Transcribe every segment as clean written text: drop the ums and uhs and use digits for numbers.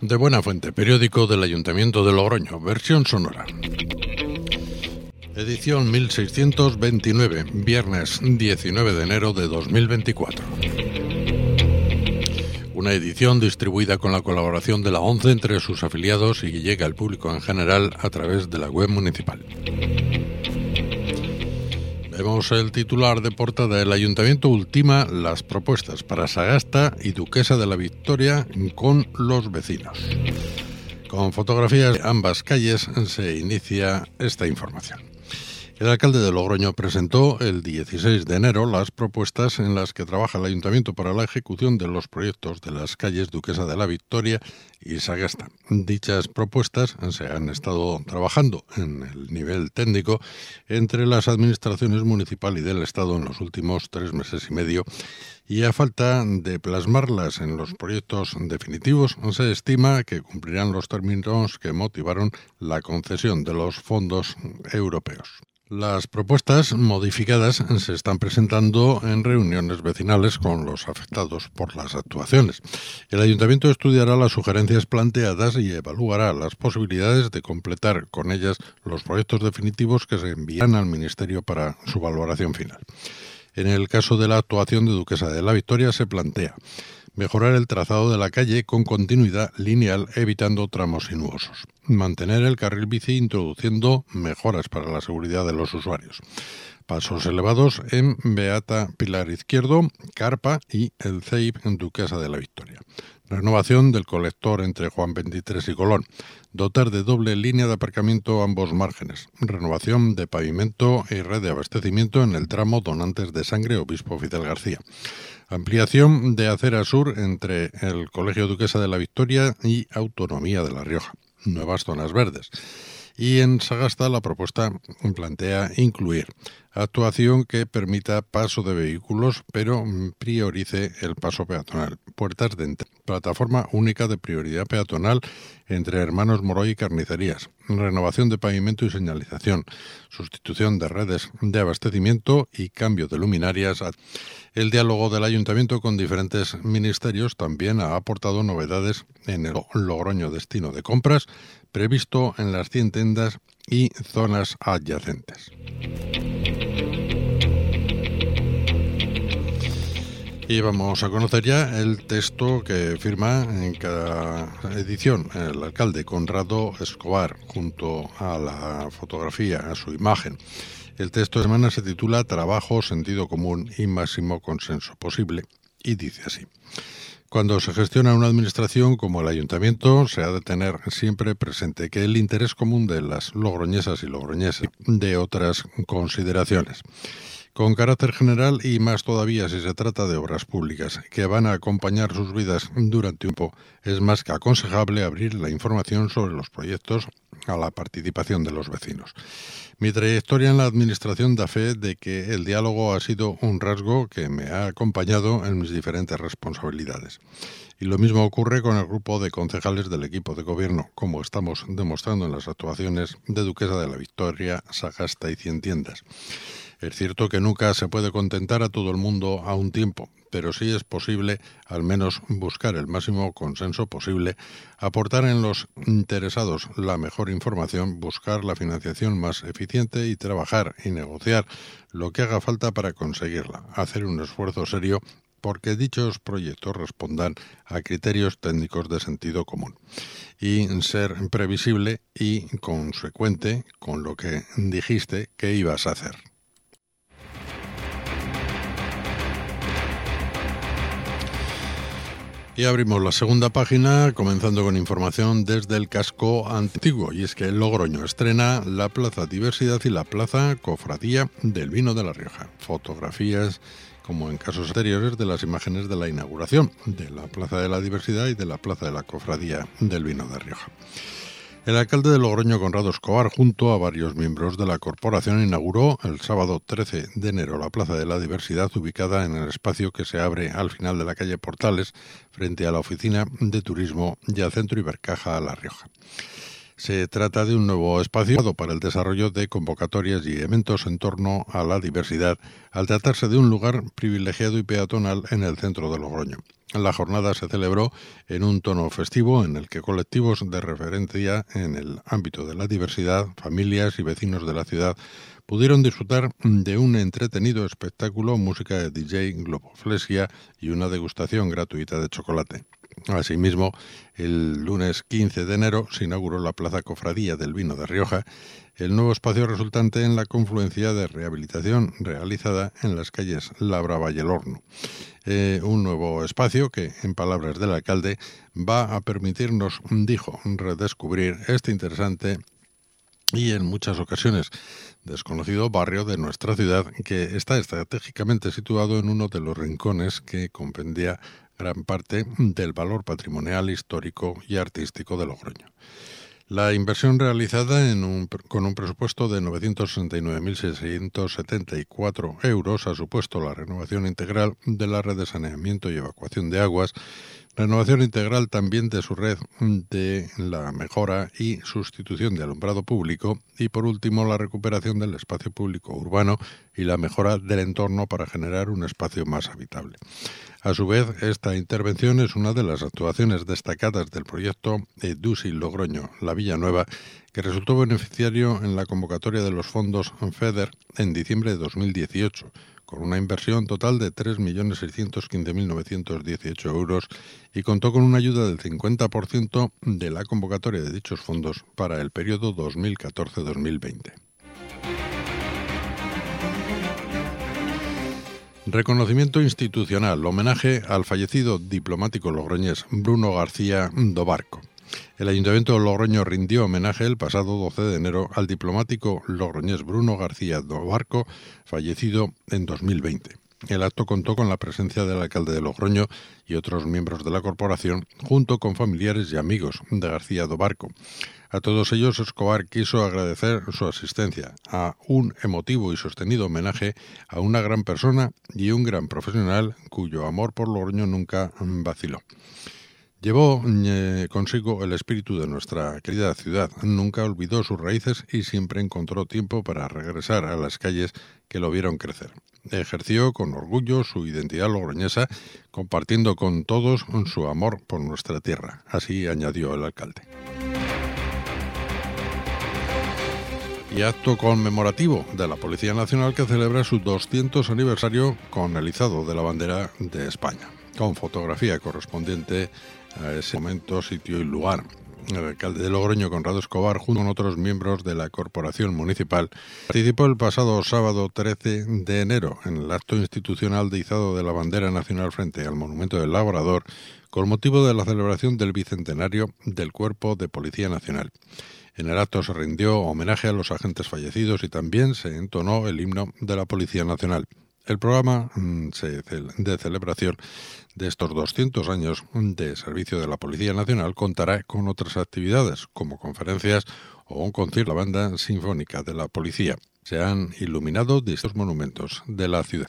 De Buena Fuente, periódico del Ayuntamiento de Logroño, versión sonora. Edición 1629, viernes 19 de enero de 2024. Una edición distribuida con la colaboración de la ONCE entre sus afiliados y que llega al público en general a través de la web municipal. Vemos el titular de portada: el Ayuntamiento ultima las propuestas para Sagasta y Duquesa de la Victoria con los vecinos. Con fotografías de ambas calles se inicia esta información. El alcalde de Logroño presentó el 16 de enero las propuestas en las que trabaja el Ayuntamiento para la ejecución de los proyectos de las calles Duquesa de la Victoria y Sagasta. Dichas propuestas se han estado trabajando en el nivel técnico entre las administraciones municipal y del Estado en los últimos 3 meses y medio, y a falta de plasmarlas en los proyectos definitivos, se estima que cumplirán los términos que motivaron la concesión de los fondos europeos. Las propuestas modificadas se están presentando en reuniones vecinales con los afectados por las actuaciones. El Ayuntamiento estudiará las sugerencias planteadas y evaluará las posibilidades de completar con ellas los proyectos definitivos que se envían al Ministerio para su valoración final. En el caso de la actuación de Duquesa de la Victoria se plantea mejorar el trazado de la calle con continuidad lineal evitando tramos sinuosos, mantener el carril bici introduciendo mejoras para la seguridad de los usuarios, pasos elevados en Beata Pilar Izquierdo, Carpa y el CEIP en Duquesa de la Victoria, renovación del colector entre Juan 23 y Colón, dotar de doble línea de aparcamiento a ambos márgenes, renovación de pavimento y red de abastecimiento en el tramo Donantes de Sangre Obispo Fidel García, ampliación de acera sur entre el Colegio Duquesa de la Victoria y Autonomía de La Rioja, nuevas zonas verdes. Y en Sagasta la propuesta plantea incluir actuación que permita paso de vehículos, pero priorice el paso peatonal, puertas de entrada, plataforma única de prioridad peatonal entre Hermanos Moroy y Carnicerías, renovación de pavimento y señalización, sustitución de redes de abastecimiento y cambio de luminarias. El diálogo del Ayuntamiento con diferentes ministerios también ha aportado novedades en el Logroño destino de compras, previsto en las 100 tiendas y zonas adyacentes. Y vamos a conocer ya el texto que firma en cada edición el alcalde Conrado Escobar, junto a la fotografía, a su imagen. El texto de semana se titula Trabajo, sentido común y máximo consenso posible, y dice así: cuando se gestiona una administración como el Ayuntamiento, se ha de tener siempre presente que el interés común de las logroñesas y logroñeses de otras consideraciones. Con carácter general y más todavía si se trata de obras públicas que van a acompañar sus vidas durante un tiempo, es más que aconsejable abrir la información sobre los proyectos a la participación de los vecinos. Mi trayectoria en la administración da fe de que el diálogo ha sido un rasgo que me ha acompañado en mis diferentes responsabilidades. Y lo mismo ocurre con el grupo de concejales del equipo de gobierno, como estamos demostrando en las actuaciones de Duquesa de la Victoria, Sagasta y 100 tiendas. Es cierto que nunca se puede contentar a todo el mundo a un tiempo, pero sí es posible al menos buscar el máximo consenso posible, aportar en los interesados la mejor información, buscar la financiación más eficiente y trabajar y negociar lo que haga falta para conseguirla, hacer un esfuerzo serio porque dichos proyectos respondan a criterios técnicos de sentido común y ser previsible y consecuente con lo que dijiste que ibas a hacer. Y abrimos la segunda página, comenzando con información desde el casco antiguo, y es que Logroño estrena la Plaza Diversidad y la Plaza Cofradía del Vino de La Rioja. Fotografías, como en casos anteriores, de las imágenes de la inauguración de la Plaza de la Diversidad y de la Plaza de la Cofradía del Vino de Rioja. El alcalde de Logroño, Conrado Escobar, junto a varios miembros de la corporación, inauguró el sábado 13 de enero la Plaza de la Diversidad, ubicada en el espacio que se abre al final de la calle Portales, frente a la Oficina de Turismo y al Centro Ibercaja La Rioja. Se trata de un nuevo espacio para el desarrollo de convocatorias y eventos en torno a la diversidad, al tratarse de un lugar privilegiado y peatonal en el centro de Logroño. La jornada se celebró en un tono festivo en el que colectivos de referencia en el ámbito de la diversidad, familias y vecinos de la ciudad pudieron disfrutar de un entretenido espectáculo, música de DJ, globoflexia y una degustación gratuita de chocolate. Asimismo, el lunes 15 de enero se inauguró la Plaza Cofradía del Vino de Rioja, el nuevo espacio resultante en la confluencia de rehabilitación realizada en las calles La Brava y El Horno. Un nuevo espacio que, en palabras del alcalde, va a permitirnos, dijo, redescubrir este interesante y en muchas ocasiones desconocido barrio de nuestra ciudad, que está estratégicamente situado en uno de los rincones que compendia gran parte del valor patrimonial, histórico y artístico de Logroño. La inversión realizada con un presupuesto de 969.674 euros ha supuesto la renovación integral de la red de saneamiento y evacuación de aguas, renovación integral también de su red de la mejora y sustitución de alumbrado público y, por último, la recuperación del espacio público urbano y la mejora del entorno para generar un espacio más habitable. A su vez, esta intervención es una de las actuaciones destacadas del proyecto EDUSI Logroño, La Villa Nueva, que resultó beneficiario en la convocatoria de los fondos FEDER en diciembre de 2018, con una inversión total de 3.615.918 euros y contó con una ayuda del 50% de la convocatoria de dichos fondos para el periodo 2014-2020. Reconocimiento institucional, homenaje al fallecido diplomático logroñés Bruno García Dobarco. El Ayuntamiento de Logroño rindió homenaje el pasado 12 de enero al diplomático logroñés Bruno García Dobarco, fallecido en 2020. El acto contó con la presencia del alcalde de Logroño y otros miembros de la corporación, junto con familiares y amigos de García Dobarco. A todos ellos, Escobar quiso agradecer su asistencia a un emotivo y sostenido homenaje a una gran persona y un gran profesional cuyo amor por Logroño nunca vaciló. Llevó consigo el espíritu de nuestra querida ciudad, nunca olvidó sus raíces y siempre encontró tiempo para regresar a las calles que lo vieron crecer. Ejerció con orgullo su identidad logroñesa, compartiendo con todos su amor por nuestra tierra, así añadió el alcalde. Y acto conmemorativo de la Policía Nacional que celebra su 200 aniversario con el izado de la bandera de España, con fotografía correspondiente a ese momento, sitio y lugar. El alcalde de Logroño, Conrado Escobar, junto con otros miembros de la corporación municipal, participó el pasado sábado 13 de enero en el acto institucional de izado de la bandera nacional frente al Monumento del Labrador, con motivo de la celebración del bicentenario del Cuerpo de Policía Nacional. En el acto se rindió homenaje a los agentes fallecidos y también se entonó el himno de la Policía Nacional. El programa de celebración de estos 200 años de servicio de la Policía Nacional contará con otras actividades, como conferencias o un concierto de la Banda Sinfónica de la Policía. Se han iluminado distintos monumentos de la ciudad.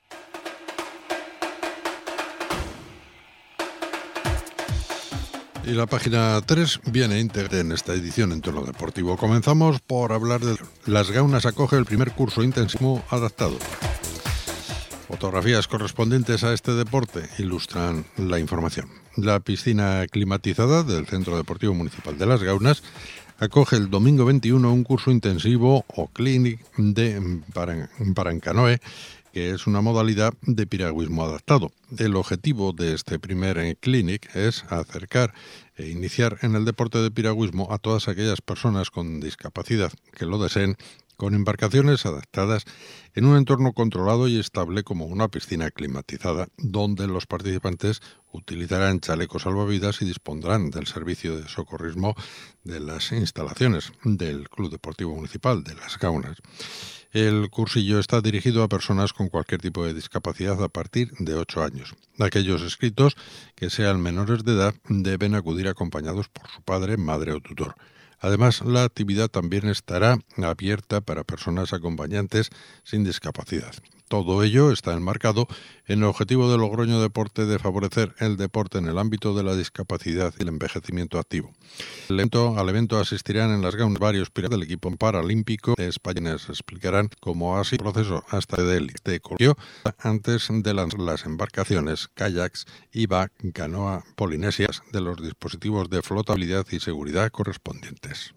Y la página 3 viene íntegra en esta edición en tono deportivo. Comenzamos por hablar de Las Gaunas acoge el primer curso intensivo adaptado. Fotografías correspondientes a este deporte ilustran la información. La piscina climatizada del Centro Deportivo Municipal de Las Gaunas acoge el domingo 21 un curso intensivo o clinic de Parancanoe, que es una modalidad de piragüismo adaptado. El objetivo de este primer clinic es acercar e iniciar en el deporte de piragüismo a todas aquellas personas con discapacidad que lo deseen, con embarcaciones adaptadas en un entorno controlado y estable como una piscina climatizada, donde los participantes utilizarán chalecos salvavidas y dispondrán del servicio de socorrismo de las instalaciones del Club Deportivo Municipal de Las Gaunas. El cursillo está dirigido a personas con cualquier tipo de discapacidad a partir de 8 años. Aquellos inscritos que sean menores de edad deben acudir acompañados por su padre, madre o tutor. Además, la actividad también estará abierta para personas acompañantes sin discapacidad. Todo ello está enmarcado en el objetivo de Logroño Deporte de favorecer el deporte en el ámbito de la discapacidad y el envejecimiento activo. Al evento asistirán en las gaunas varios pilotos del equipo paralímpico de España. Explicarán cómo ha sido el proceso hasta del coloquio antes de las embarcaciones, kayaks y canoa polinesias de los dispositivos de flotabilidad y seguridad correspondientes.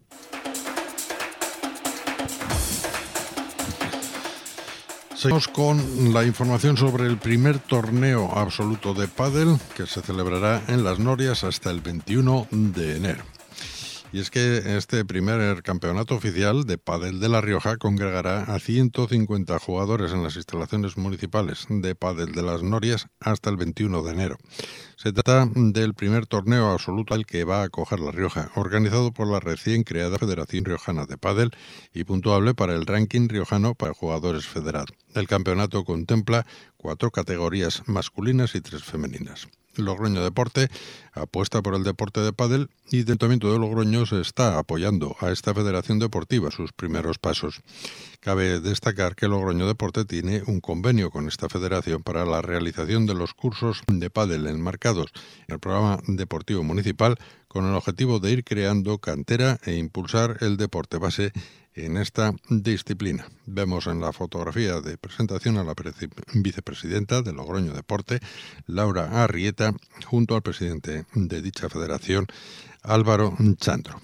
Seguimos con la información sobre el primer torneo absoluto de pádel que se celebrará en Las Norias hasta el 21 de enero. Y es que este primer campeonato oficial de pádel de La Rioja congregará a 150 jugadores en las instalaciones municipales de pádel de Las Norias hasta el 21 de enero. Se trata del primer torneo absoluto al que va a acoger La Rioja, organizado por la recién creada Federación Riojana de Pádel y puntuable para el ranking riojano para jugadores federados. El campeonato contempla 4 categorías masculinas y 3 femeninas. Logroño Deporte apuesta por el deporte de pádel y el Ayuntamiento de Logroño se está apoyando a esta federación deportiva en sus primeros pasos. Cabe destacar que Logroño Deporte tiene un convenio con esta federación para la realización de los cursos de pádel enmarcados en el programa deportivo municipal con el objetivo de ir creando cantera e impulsar el deporte base en esta disciplina. Vemos en la fotografía de presentación a la vicepresidenta de Logroño Deporte, Laura Arrieta, junto al presidente de dicha federación, Álvaro Chandro.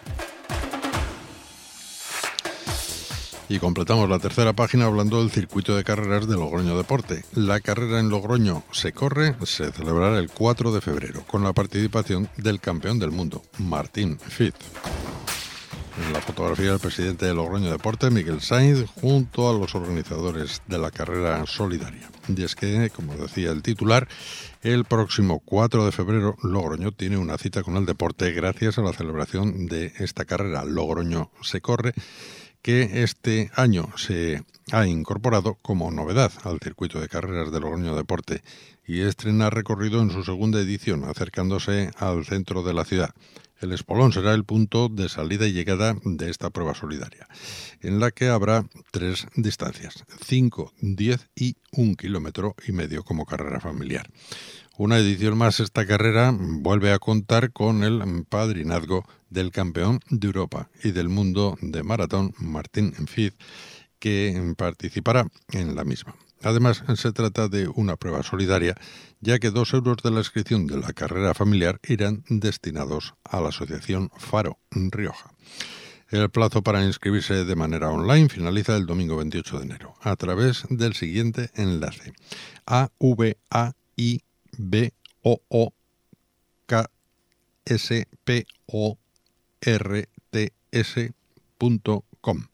Y completamos la tercera página hablando del circuito de carreras de Logroño Deporte. La carrera en Logroño se celebrará el 4 de febrero, con la participación del campeón del mundo, Martín Fitz. En la fotografía del presidente de Logroño Deporte, Miguel Sainz, junto a los organizadores de la carrera solidaria. Y es que, como decía el titular, el próximo 4 de febrero Logroño tiene una cita con el deporte gracias a la celebración de esta carrera Logroño se corre, que este año se ha incorporado como novedad al circuito de carreras de Logroño Deporte y estrena recorrido en su segunda edición, acercándose al centro de la ciudad. El Espolón será el punto de salida y llegada de esta prueba solidaria, en la que habrá 3 distancias, 5, 10 y 1,5 kilómetros como carrera familiar. Una edición más, esta carrera vuelve a contar con el padrinazgo del campeón de Europa y del mundo de maratón, Martín Fitz, que participará en la misma. Además, se trata de una prueba solidaria, ya que 2 euros de la inscripción de la carrera familiar irán destinados a la asociación Faro Rioja. El plazo para inscribirse de manera online finaliza el domingo 28 de enero, a través del siguiente enlace: avibooktsports.com.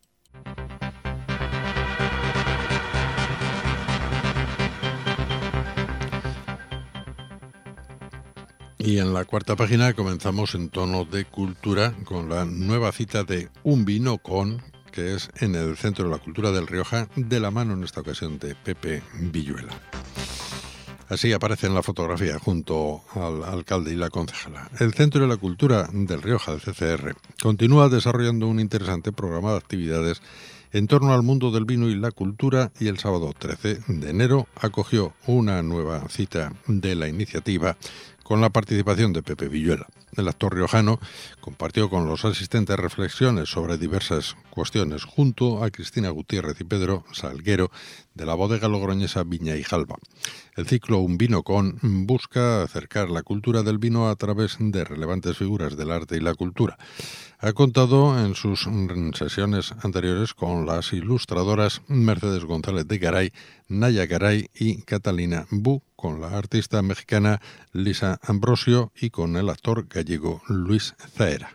Y en la cuarta página comenzamos en tono de cultura con la nueva cita de Un Vino Con, que es en el Centro de la Cultura del Rioja, de la mano en esta ocasión de Pepe Villuela. Así aparece en la fotografía junto al alcalde y la concejala. El Centro de la Cultura del Rioja, el CCR, continúa desarrollando un interesante programa de actividades en torno al mundo del vino y la cultura, y el sábado 13 de enero acogió una nueva cita de la iniciativa con la participación de Pepe Villuela. El actor riojano compartió con los asistentes reflexiones sobre diversas cuestiones junto a Cristina Gutiérrez y Pedro Salguero de la bodega logroñesa Viña y Jalba. El ciclo Un Vino Con busca acercar la cultura del vino a través de relevantes figuras del arte y la cultura. Ha contado en sus sesiones anteriores con las ilustradoras Mercedes González de Garay, Naya Garay y Catalina Bu, con la artista mexicana Lisa Ambrosio y con el actor gallego Luis Zaera.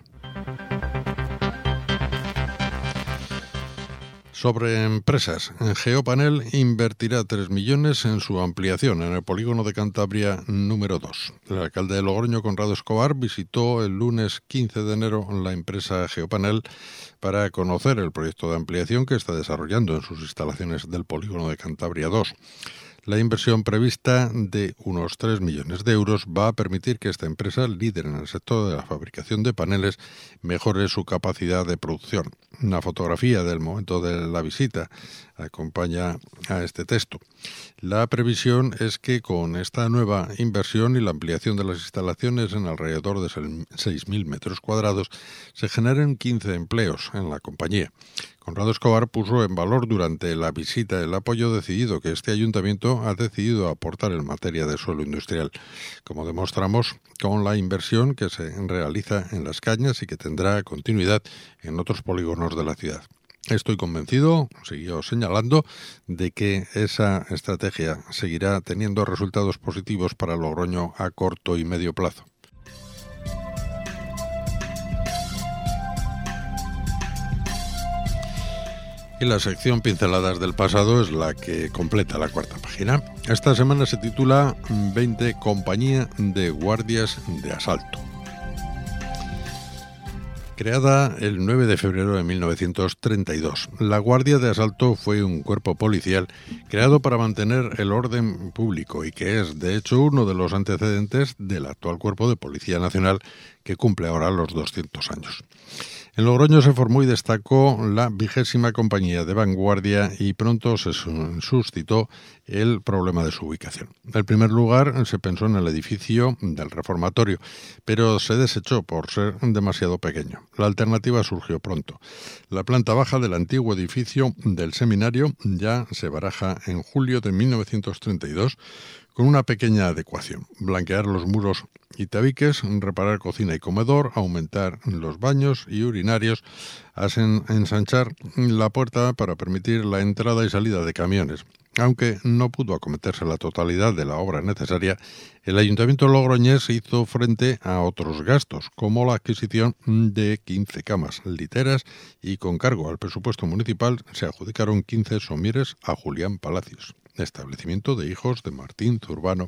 Sobre empresas, Geopanel invertirá 3 millones en su ampliación en el polígono de Cantabria número 2. El alcalde de Logroño, Conrado Escobar, visitó el lunes 15 de enero la empresa Geopanel para conocer el proyecto de ampliación que está desarrollando en sus instalaciones del polígono de Cantabria 2. La inversión prevista de unos 3 millones de euros va a permitir que esta empresa, líder en el sector de la fabricación de paneles, mejore su capacidad de producción. Una fotografía del momento de la visita acompaña a este texto. La previsión es que con esta nueva inversión y la ampliación de las instalaciones en alrededor de 6.000 metros cuadrados se generen 15 empleos en la compañía. Conrado Escobar puso en valor durante la visita el apoyo decidido que este ayuntamiento ha decidido aportar en materia de suelo industrial, como demostramos con la inversión que se realiza en Las Cañas y que tendrá continuidad en otros polígonos de la ciudad. Estoy convencido, siguió señalando, de que esa estrategia seguirá teniendo resultados positivos para Logroño a corto y medio plazo. Y la sección Pinceladas del Pasado es la que completa la cuarta página. Esta semana se titula 20 Compañía de Guardias de Asalto. Creada el 9 de febrero de 1932, la Guardia de Asalto fue un cuerpo policial creado para mantener el orden público y que es, de hecho, uno de los antecedentes del actual Cuerpo de Policía Nacional que cumple ahora los 200 años. En Logroño se formó y destacó la 20ª Compañía de Vanguardia y pronto se suscitó el problema de su ubicación. En primer lugar se pensó en el edificio del reformatorio, pero se desechó por ser demasiado pequeño. La alternativa surgió pronto. La planta baja del antiguo edificio del seminario ya se baraja en julio de 1932 con una pequeña adecuación: blanquear los muros y tabiques, reparar cocina y comedor, aumentar los baños y urinarios, ensanchar la puerta para permitir la entrada y salida de camiones. Aunque no pudo acometerse la totalidad de la obra necesaria, el Ayuntamiento logroñés hizo frente a otros gastos, como la adquisición de 15 camas literas, y con cargo al presupuesto municipal se adjudicaron 15 somieres a Julián Palacios, establecimiento de hijos de Martín Zurbano,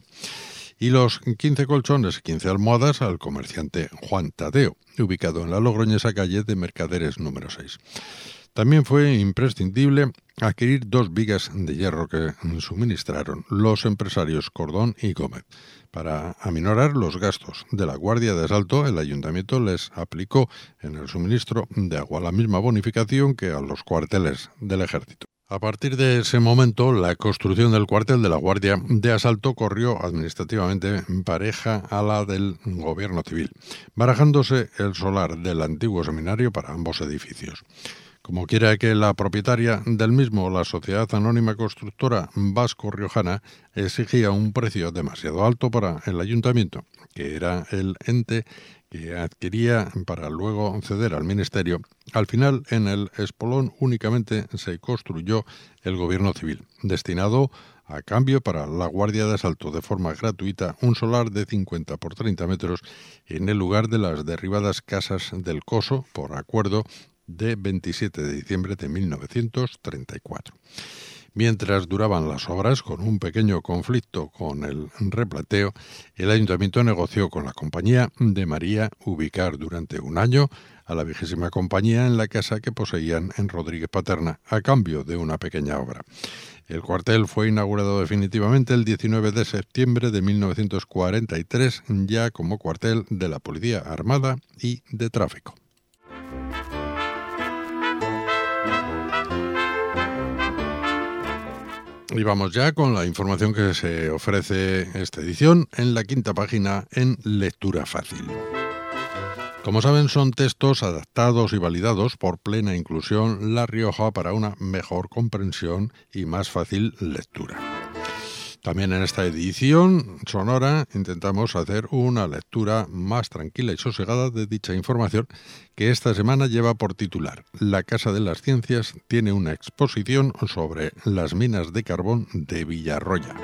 y los 15 colchones y 15 almohadas al comerciante Juan Tadeo, ubicado en la logroñesa calle de Mercaderes número 6. También fue imprescindible adquirir 2 vigas de hierro que suministraron los empresarios Cordón y Gómez. Para aminorar los gastos de la Guardia de Asalto, el Ayuntamiento les aplicó en el suministro de agua la misma bonificación que a los cuarteles del Ejército. A partir de ese momento, la construcción del cuartel de la Guardia de Asalto corrió administrativamente pareja a la del Gobierno Civil, barajándose el solar del antiguo seminario para ambos edificios. Como quiera que la propietaria del mismo, la Sociedad Anónima Constructora Vasco-Riojana, exigía un precio demasiado alto para el Ayuntamiento, que era el ente que adquiría para luego ceder al Ministerio. Al final, en el espolón únicamente se construyó el Gobierno Civil, destinado a cambio para la Guardia de Asalto de forma gratuita un solar de 50 por 30 metros en el lugar de las derribadas casas del Coso, por acuerdo de 27 de diciembre de 1934. Mientras duraban las obras, con un pequeño conflicto con el replanteo, el Ayuntamiento negoció con la Compañía de María ubicar durante un año a la 20ª Compañía en la casa que poseían en Rodríguez Paterna, a cambio de una pequeña obra. El cuartel fue inaugurado definitivamente el 19 de septiembre de 1943, ya como cuartel de la Policía Armada y de Tráfico. Y vamos ya con la información que se ofrece esta edición en la quinta página en Lectura Fácil. Como saben, son textos adaptados y validados por Plena Inclusión La Rioja para una mejor comprensión y más fácil lectura. También en esta edición sonora intentamos hacer una lectura más tranquila y sosegada de dicha información, que esta semana lleva por titular: La Casa de las Ciencias tiene una exposición sobre las minas de carbón de Villarroya.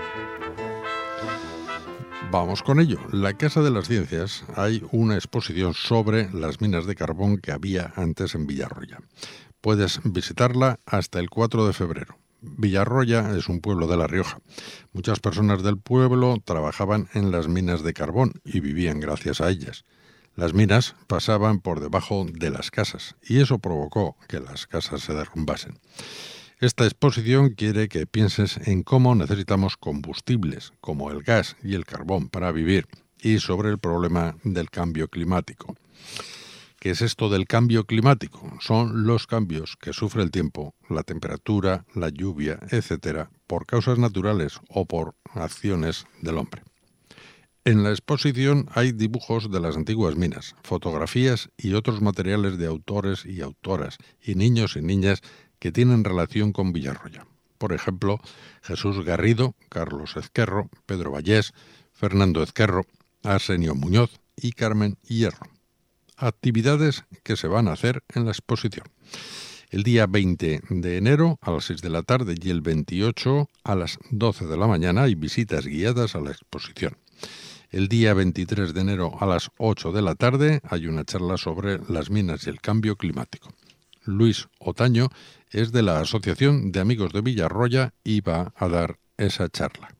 Vamos con ello. La Casa de las Ciencias hay una exposición sobre las minas de carbón que había antes en Villarroya. Puedes visitarla hasta el 4 de febrero. Villarroya es un pueblo de La Rioja. Muchas personas del pueblo trabajaban en las minas de carbón y vivían gracias a ellas. Las minas pasaban por debajo de las casas y eso provocó que las casas se derrumbasen. Esta exposición quiere que pienses en cómo necesitamos combustibles como el gas y el carbón para vivir y sobre el problema del cambio climático. ¿Qué es esto del cambio climático? Son los cambios que sufre el tiempo, la temperatura, la lluvia, etcétera, por causas naturales o por acciones del hombre. En la exposición hay dibujos de las antiguas minas, fotografías y otros materiales de autores y autoras y niños y niñas que tienen relación con Villarroya. Por ejemplo, Jesús Garrido, Carlos Ezquerro, Pedro Vallés, Fernando Ezquerro, Arsenio Muñoz y Carmen Hierro. Actividades que se van a hacer en la exposición. El día 20 de enero a las 6 de la tarde y el 28 a las 12 de la mañana hay visitas guiadas a la exposición. El día 23 de enero a las 8 de la tarde hay una charla sobre las minas y el cambio climático. Luis Otaño es de la Asociación de Amigos de Villarroya y va a dar esa charla.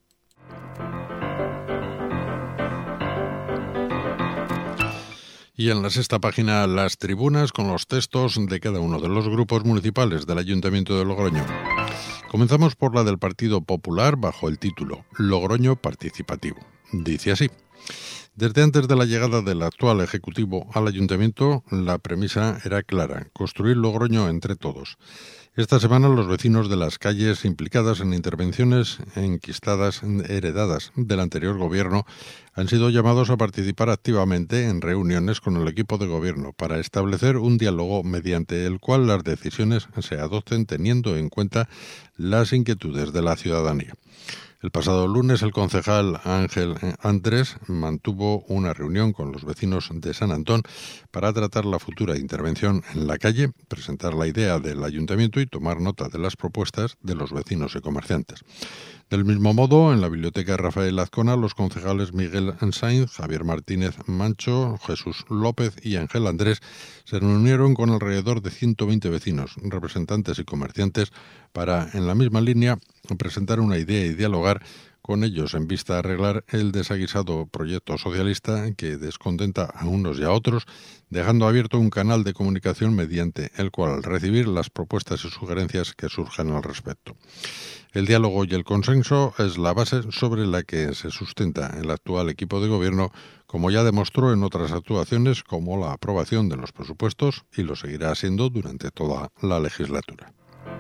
Y en la sexta página, las tribunas con los textos de cada uno de los grupos municipales del Ayuntamiento de Logroño. Comenzamos por la del Partido Popular bajo el título Logroño Participativo. Dice así: desde antes de la llegada del actual Ejecutivo al Ayuntamiento, la premisa era clara: construir Logroño entre todos. Esta semana los vecinos de las calles implicadas en intervenciones enquistadas heredadas del anterior gobierno han sido llamados a participar activamente en reuniones con el equipo de gobierno para establecer un diálogo mediante el cual las decisiones se adopten teniendo en cuenta las inquietudes de la ciudadanía. El pasado lunes el concejal Ángel Andrés mantuvo una reunión con los vecinos de San Antón para tratar la futura intervención en la calle, presentar la idea del ayuntamiento y tomar nota de las propuestas de los vecinos y comerciantes. Del mismo modo, en la biblioteca Rafael Azcona, los concejales Miguel Sainz, Javier Martínez Mancho, Jesús López y Ángel Andrés se reunieron con alrededor de 120 vecinos, representantes y comerciantes para, en la misma línea, presentar una idea y dialogar con ellos en vista de arreglar el desaguisado proyecto socialista que descontenta a unos y a otros, dejando abierto un canal de comunicación mediante el cual recibir las propuestas y sugerencias que surjan al respecto. El diálogo y el consenso es la base sobre la que se sustenta el actual equipo de gobierno, como ya demostró en otras actuaciones como la aprobación de los presupuestos y lo seguirá siendo durante toda la legislatura.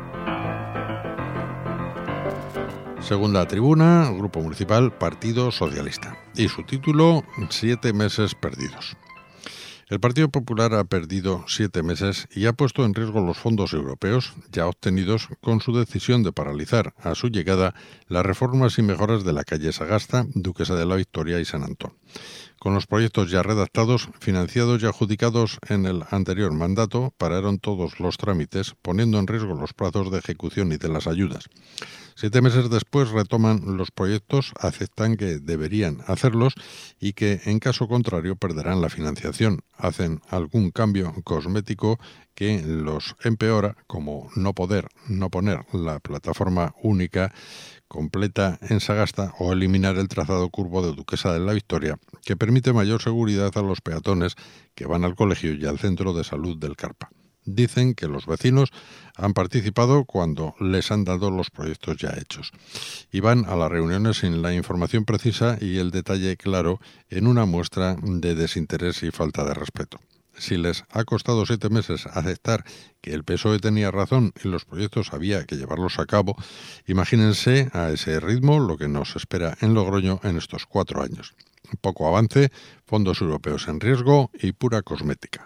Segunda tribuna, Grupo Municipal Partido Socialista. Y su título, 7 meses perdidos. El Partido Popular ha perdido 7 meses y ha puesto en riesgo los fondos europeos ya obtenidos con su decisión de paralizar a su llegada las reformas y mejoras de la calle Sagasta, Duquesa de la Victoria y San Antón. Con los proyectos ya redactados, financiados y adjudicados en el anterior mandato, pararon todos los trámites, poniendo en riesgo los plazos de ejecución y de las ayudas. 7 meses después retoman los proyectos, aceptan que deberían hacerlos y que, en caso contrario, perderán la financiación. Hacen algún cambio cosmético que los empeora, como no poner la plataforma única completa en Sagasta o eliminar el trazado curvo de Duquesa de la Victoria, que permite mayor seguridad a los peatones que van al colegio y al centro de salud del Carpa. Dicen que los vecinos han participado cuando les han dado los proyectos ya hechos y van a las reuniones sin la información precisa y el detalle claro, en una muestra de desinterés y falta de respeto. Si les ha costado 7 meses aceptar que el PSOE tenía razón y los proyectos había que llevarlos a cabo, imagínense a ese ritmo lo que nos espera en Logroño en estos 4 años. Poco avance, fondos europeos en riesgo y pura cosmética.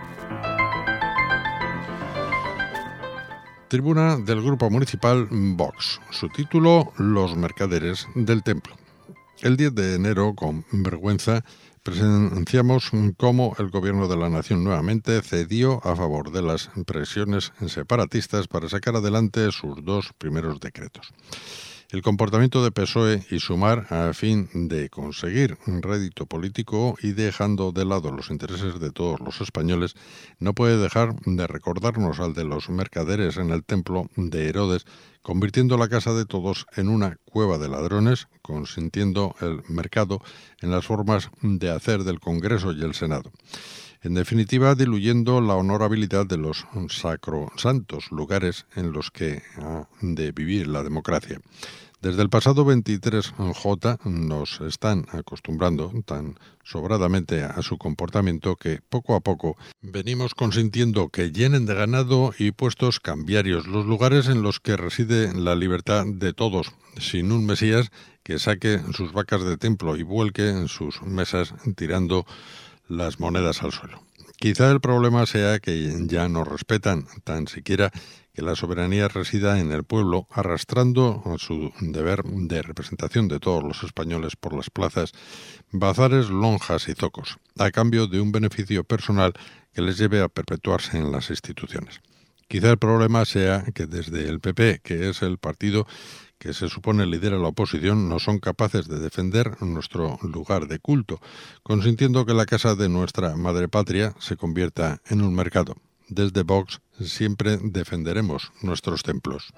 Tribuna del Grupo Municipal Vox. Su título, Los mercaderes del templo. El 10 de enero, con vergüenza, presenciamos cómo el Gobierno de la Nación nuevamente cedió a favor de las presiones separatistas para sacar adelante sus 2 primeros decretos. El comportamiento de PSOE y Sumar a fin de conseguir un rédito político y dejando de lado los intereses de todos los españoles no puede dejar de recordarnos al de los mercaderes en el templo de Herodes, convirtiendo la casa de todos en una cueva de ladrones, consintiendo el mercado en las formas de hacer del Congreso y el Senado. En definitiva, diluyendo la honorabilidad de los sacrosantos lugares en los que ha de vivir la democracia. Desde el pasado 23J nos están acostumbrando tan sobradamente a su comportamiento que poco a poco venimos consintiendo que llenen de ganado y puestos cambiarios los lugares en los que reside la libertad de todos, sin un Mesías que saque sus vacas de templo y vuelque en sus mesas tirando las monedas al suelo. Quizá el problema sea que ya no respetan tan siquiera que la soberanía resida en el pueblo, arrastrando su deber de representación de todos los españoles por las plazas, bazares, lonjas y zocos, a cambio de un beneficio personal que les lleve a perpetuarse en las instituciones. Quizá el problema sea que desde el PP, que es el partido que se supone lidera la oposición, no son capaces de defender nuestro lugar de culto, consintiendo que la casa de nuestra madre patria se convierta en un mercado. Desde Vox siempre defenderemos nuestros templos.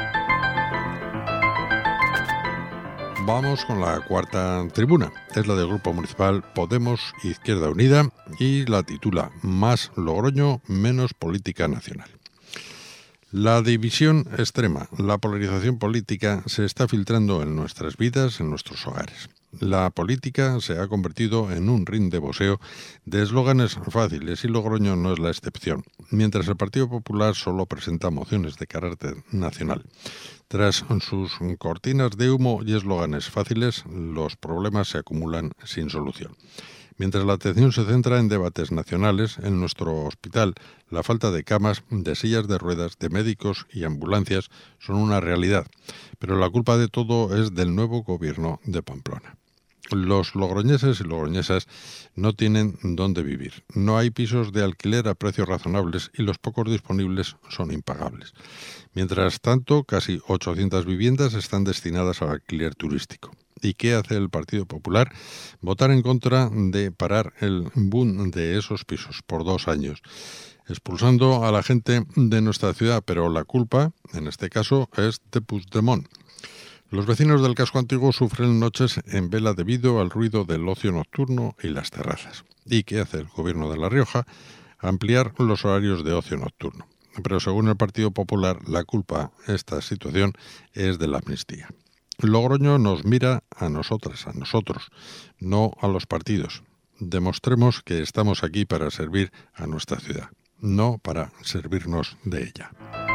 Vamos con la cuarta tribuna. Es la del Grupo Municipal Podemos Izquierda Unida y la titula Más Logroño, menos política nacional. La división extrema, la polarización política se está filtrando en nuestras vidas, en nuestros hogares. La política se ha convertido en un ring de boxeo de eslóganes fáciles y Logroño no es la excepción, mientras el Partido Popular solo presenta mociones de carácter nacional. Tras sus cortinas de humo y eslóganes fáciles, los problemas se acumulan sin solución. Mientras la atención se centra en debates nacionales, en nuestro hospital la falta de camas, de sillas de ruedas, de médicos y ambulancias son una realidad, pero la culpa de todo es del nuevo gobierno de Pamplona. Los logroñeses y logroñesas no tienen dónde vivir. No hay pisos de alquiler a precios razonables y los pocos disponibles son impagables. Mientras tanto, casi 800 viviendas están destinadas al alquiler turístico. ¿Y qué hace el Partido Popular? Votar en contra de parar el boom de esos pisos por 2 años, expulsando a la gente de nuestra ciudad, pero la culpa, en este caso, es de Puigdemont. Los vecinos del casco antiguo sufren noches en vela debido al ruido del ocio nocturno y las terrazas. ¿Y qué hace el gobierno de La Rioja? Ampliar los horarios de ocio nocturno. Pero según el Partido Popular, la culpa de esta situación es de la amnistía. Logroño nos mira a nosotras, a nosotros, no a los partidos. Demostremos que estamos aquí para servir a nuestra ciudad, no para servirnos de ella.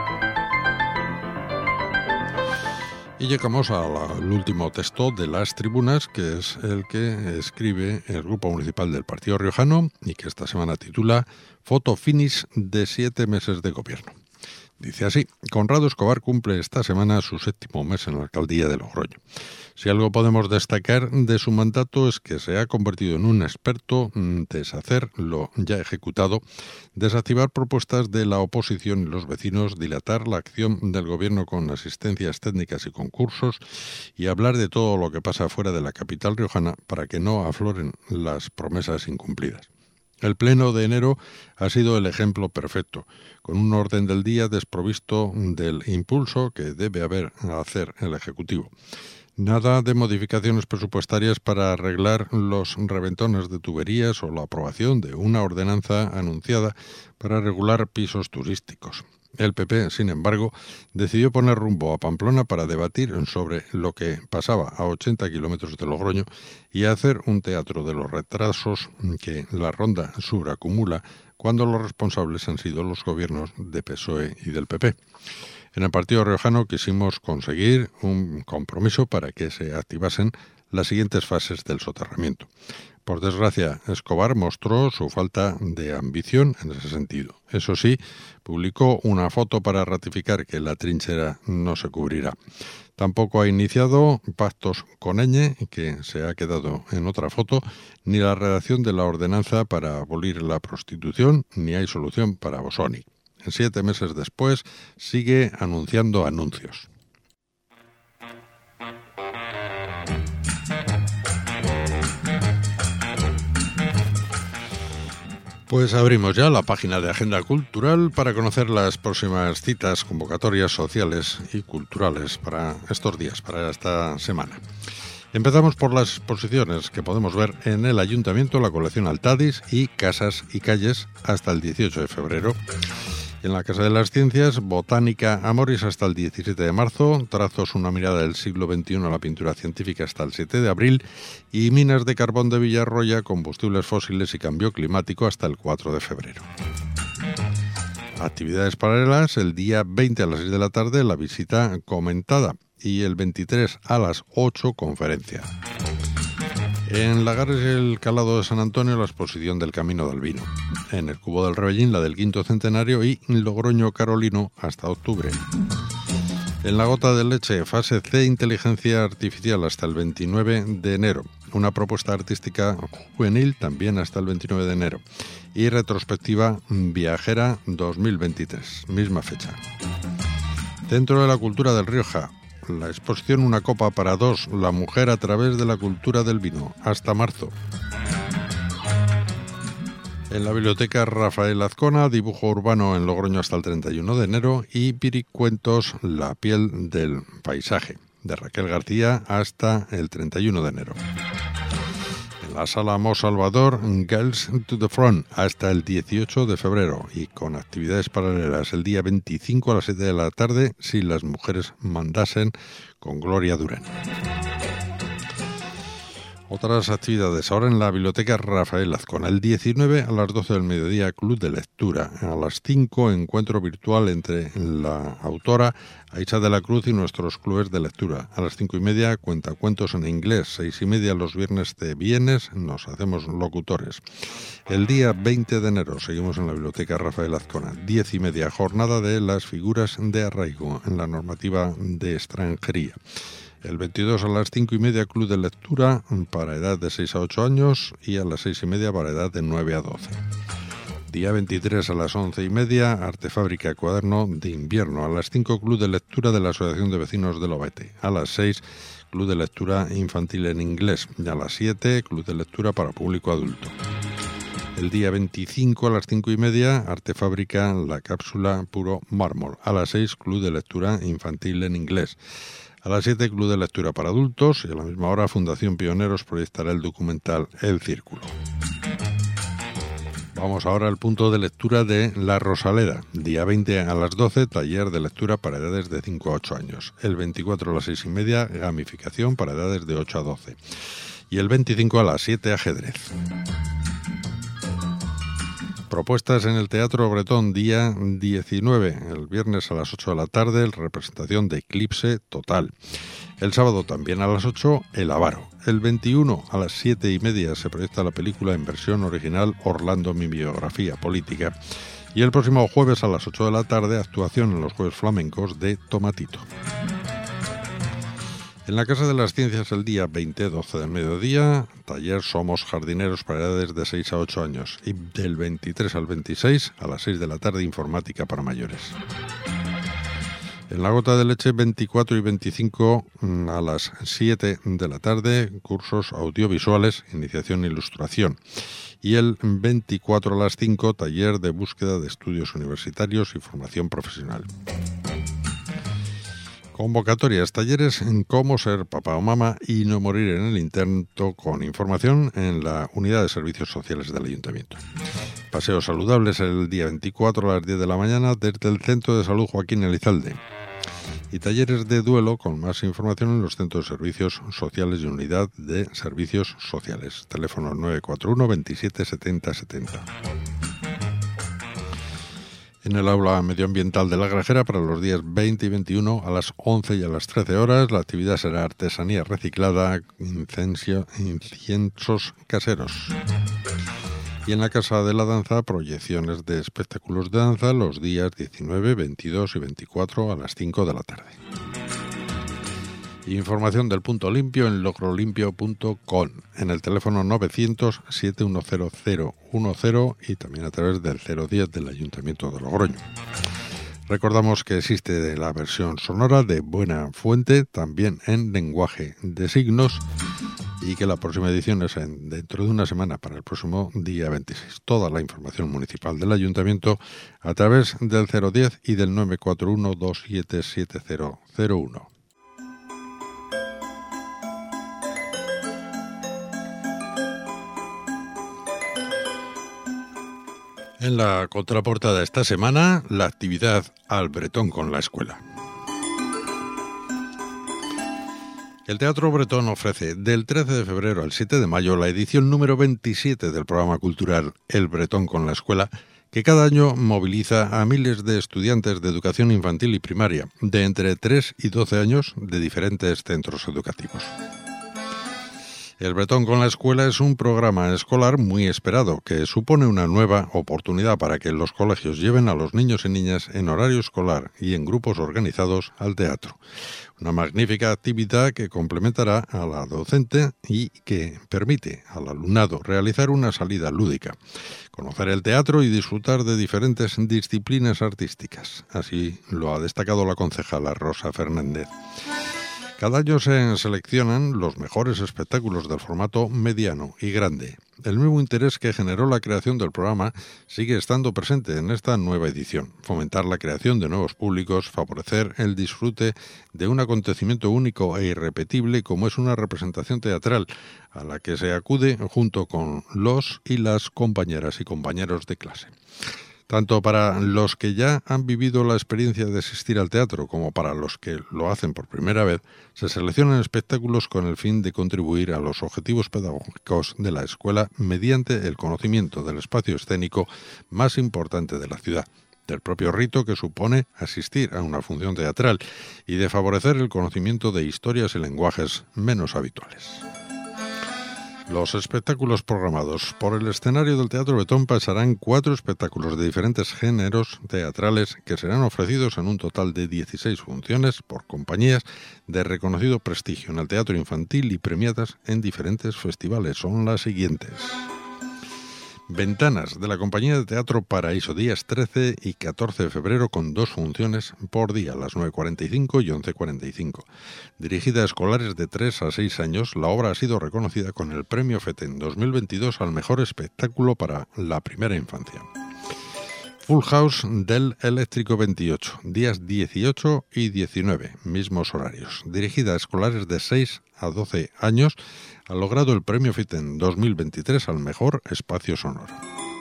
Y llegamos al último texto de las tribunas, que es el que escribe el Grupo Municipal del Partido Riojano y que esta semana titula Foto finish de 7 meses de gobierno. Dice así: Conrado Escobar cumple esta semana su 7º mes en la alcaldía de Logroño. Si algo podemos destacar de su mandato es que se ha convertido en un experto en deshacer lo ya ejecutado, desactivar propuestas de la oposición y los vecinos, dilatar la acción del gobierno con asistencias técnicas y concursos y hablar de todo lo que pasa fuera de la capital riojana para que no afloren las promesas incumplidas. El pleno de enero ha sido el ejemplo perfecto, con un orden del día desprovisto del impulso que debe hacer el Ejecutivo. Nada de modificaciones presupuestarias para arreglar los reventones de tuberías o la aprobación de una ordenanza anunciada para regular pisos turísticos. El PP, sin embargo, decidió poner rumbo a Pamplona para debatir sobre lo que pasaba a 80 kilómetros de Logroño y hacer un teatro de los retrasos que la Ronda Sur acumula cuando los responsables han sido los gobiernos de PSOE y del PP. En el Partido Riojano quisimos conseguir un compromiso para que se activasen las siguientes fases del soterramiento. Por desgracia, Escobar mostró su falta de ambición en ese sentido. Eso sí, publicó una foto para ratificar que la trinchera no se cubrirá. Tampoco ha iniciado pactos con Eñe, que se ha quedado en otra foto, ni la redacción de la ordenanza para abolir la prostitución, ni hay solución para Bosoni. 7 meses después, sigue anunciando anuncios. Pues abrimos ya la página de Agenda Cultural para conocer las próximas citas, convocatorias sociales y culturales para estos días, para esta semana. Empezamos por las exposiciones que podemos ver en el Ayuntamiento, la colección Altadis y Casas y Calles hasta el 18 de febrero. En la Casa de las Ciencias, Botánica Amoris hasta el 17 de marzo, Trazos, una mirada del siglo XXI a la pintura científica hasta el 7 de abril y Minas de carbón de Villarroya, combustibles fósiles y cambio climático hasta el 4 de febrero. Actividades paralelas, el día 20 a las 6 de la tarde, la visita comentada y el 23 a las 8, conferencia. En Lagares y el Calado de San Antonio, la exposición del Camino del Vino. En el Cubo del Rebellín, la del quinto centenario y Logroño Carolino hasta octubre. En La Gota de Leche, fase C, inteligencia artificial hasta el 29 de enero. Una propuesta artística juvenil también hasta el 29 de enero. Y retrospectiva viajera 2023, misma fecha. Dentro de la cultura del Rioja, la exposición Una copa para dos, la mujer a través de la cultura del vino, hasta marzo. En la biblioteca Rafael Azcona, dibujo urbano en Logroño hasta el 31 de enero y Piricuentos, la piel del paisaje, de Raquel García hasta el 31 de enero. En la sala Mo Salvador, Girls to the Front hasta el 18 de febrero y con actividades paralelas el día 25 a las 7 de la tarde, Si las mujeres mandasen, con Gloria Durán. Otras actividades ahora en la biblioteca Rafael Azcona. El 19 a las 12 del mediodía, Club de Lectura. A las 5, encuentro virtual entre la autora Aisha de la Cruz y nuestros clubes de lectura. A las 5:30, cuentacuentos en inglés. 6:30 los viernes de Vienes, nos hacemos locutores. El día 20 de enero seguimos en la biblioteca Rafael Azcona. 10:30, jornada de las figuras de arraigo en la normativa de extranjería. El 22 a las 5:30, Club de Lectura para edad de 6 a 8 años y a las 6:30 para edad de 9 a 12. Día 23 a las 11:30, Artefábrica Cuaderno de Invierno. A las 5, Club de Lectura de la Asociación de Vecinos del Ovaete. A las 6, Club de Lectura Infantil en Inglés. Y a las 7, Club de Lectura para Público Adulto. El día 25 a las 5:30, Artefábrica La Cápsula Puro Mármol. A las 6, Club de Lectura Infantil en Inglés. A las 7, Club de Lectura para Adultos y a la misma hora Fundación Pioneros proyectará el documental El Círculo. Vamos ahora al punto de lectura de La Rosaleda. Día 20 a las 12, taller de lectura para edades de 5 a 8 años. El 24 a las 6:30, gamificación para edades de 8 a 12. Y el 25 a las 7, ajedrez. Propuestas en el Teatro Bretón, día 19, el viernes a las 8 de la tarde, representación de Eclipse Total. El sábado también a las 8, El Avaro. El 21 a las 7:30 se proyecta la película en versión original Orlando, mi biografía política. Y el próximo jueves a las 8 de la tarde, actuación en los Jueves Flamencos de Tomatito. En la Casa de las Ciencias el día 20, 12 del mediodía, taller Somos jardineros para edades de 6 a 8 años y del 23 al 26 a las 6 de la tarde informática para mayores. En La Gota de Leche 24 y 25 a las 7 de la tarde, cursos audiovisuales, iniciación e ilustración. Y el 24 a las 5, taller de búsqueda de estudios universitarios y formación profesional. Convocatorias, talleres en cómo ser papá o mamá y no morir en el intento, con información en la Unidad de Servicios Sociales del Ayuntamiento. Paseos saludables el día 24 a las 10 de la mañana desde el Centro de Salud Joaquín Elizalde. Y talleres de duelo con más información en los Centros de Servicios Sociales y Unidad de Servicios Sociales. Teléfono 941 27 70 70. En el aula medioambiental de La Grajera para los días 20 y 21 a las 11 y a las 13 horas. La actividad será artesanía reciclada, inciensos caseros. Y en la Casa de la Danza, proyecciones de espectáculos de danza los días 19, 22 y 24 a las 5 de la tarde. Información del Punto Limpio en logrolimpio.com, en el teléfono 900-710-010 y también a través del 010 del Ayuntamiento de Logroño. Recordamos que existe la versión sonora de Buena Fuente, también en lenguaje de signos, y que la próxima edición es dentro de una semana, para el próximo día 26. Toda la información municipal del Ayuntamiento a través del 010 y del 941-277001. En la contraportada esta semana, la actividad Al Bretón con la escuela. El Teatro Bretón ofrece del 13 de febrero al 7 de mayo la edición número 27 del programa cultural El Bretón con la escuela, que cada año moviliza a miles de estudiantes de educación infantil y primaria, de entre 3 y 12 años, de diferentes centros educativos. El Bretón con la escuela es un programa escolar muy esperado que supone una nueva oportunidad para que los colegios lleven a los niños y niñas en horario escolar y en grupos organizados al teatro. Una magnífica actividad que complementará a la docente y que permite al alumnado realizar una salida lúdica, conocer el teatro y disfrutar de diferentes disciplinas artísticas. Así lo ha destacado la concejala Rosa Fernández. Cada año se seleccionan los mejores espectáculos del formato mediano y grande. El mismo interés que generó la creación del programa sigue estando presente en esta nueva edición. Fomentar la creación de nuevos públicos, favorecer el disfrute de un acontecimiento único e irrepetible como es una representación teatral a la que se acude junto con los y las compañeras y compañeros de clase. Tanto para los que ya han vivido la experiencia de asistir al teatro como para los que lo hacen por primera vez, se seleccionan espectáculos con el fin de contribuir a los objetivos pedagógicos de la escuela mediante el conocimiento del espacio escénico más importante de la ciudad, del propio rito que supone asistir a una función teatral y de favorecer el conocimiento de historias y lenguajes menos habituales. Los espectáculos programados por el escenario del Teatro Bretón pasarán 4 espectáculos de diferentes géneros teatrales que serán ofrecidos en un total de 16 funciones por compañías de reconocido prestigio en el teatro infantil y premiadas en diferentes festivales. Son las siguientes: Ventanas, de la compañía de teatro Paraíso, días 13 y 14 de febrero con 2 funciones por día, las 9:45 y 11:45. Dirigida a escolares de 3 a 6 años, la obra ha sido reconocida con el Premio FETEN 2022 al mejor espectáculo para la primera infancia. Full House del Eléctrico 28, días 18 y 19, mismos horarios. Dirigida a escolares de 6 a 12 años, ha logrado el Premio FETEN 2023 al mejor espacio sonoro.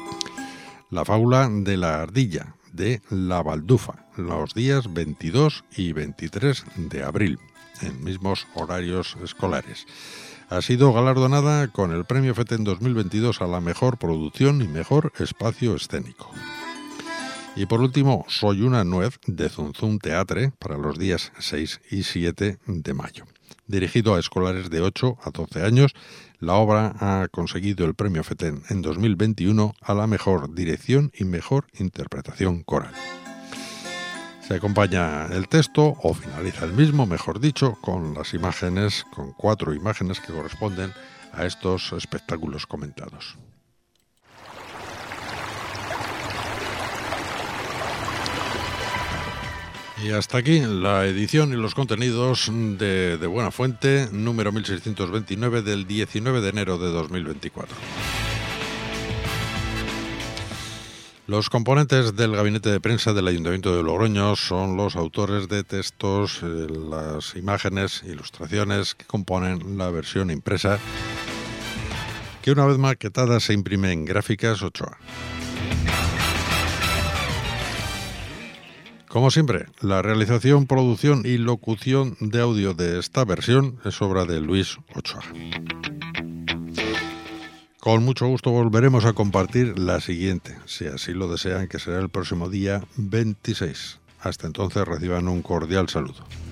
La fábula de la ardilla, de La Baldufa, los días 22 y 23 de abril, en mismos horarios escolares. Ha sido galardonada con el Premio FETEN 2022 a la mejor producción y mejor espacio escénico. Y por último, Soy una nuez, de Zum Zum Teatre, para los días 6 y 7 de mayo. Dirigido a escolares de 8 a 12 años, la obra ha conseguido el Premio FETEN en 2021 a la mejor dirección y mejor interpretación coral. Se acompaña el texto, o finaliza el mismo, mejor dicho, con las imágenes, con 4 imágenes que corresponden a estos espectáculos comentados. Y hasta aquí la edición y los contenidos de Buena Fuente, número 1629 del 19 de enero de 2024. Los componentes del gabinete de prensa del Ayuntamiento de Logroño son los autores de textos, las imágenes, ilustraciones que componen la versión impresa, que una vez maquetada se imprime en Gráficas Ochoa. Como siempre, la realización, producción y locución de audio de esta versión es obra de Luis Ochoa. Con mucho gusto volveremos a compartir la siguiente, si así lo desean, que será el próximo día 26. Hasta entonces reciban un cordial saludo.